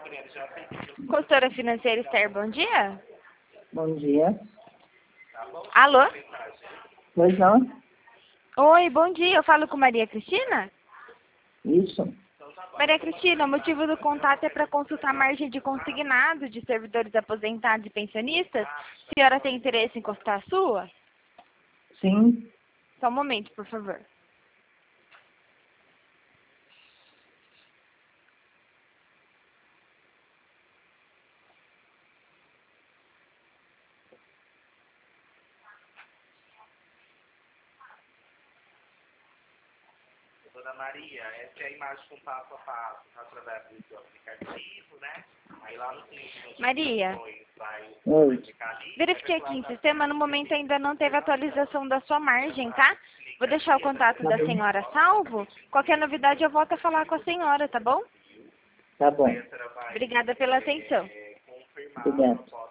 Consultora Financeira Esther, bom dia. Bom dia. Alô? Pois não? Oi, bom dia. Eu falo com Maria Cristina? Isso. Maria Cristina, o motivo do contato é para consultar a margem de consignado de servidores aposentados e pensionistas. A senhora tem interesse em consultar a sua? Sim. Só um momento, por favor. Dona Maria, essa é a imagem com passo a passo, através do aplicativo, né? Aí lá no cliente Maria, Oi. verifiquei aqui em sistema, no momento ainda não teve atualização da sua margem, tá? Vou deixar o contato da senhora salvo. Qualquer novidade eu volto a falar com a senhora, tá bom? Tá bom. Obrigada pela atenção. Obrigado.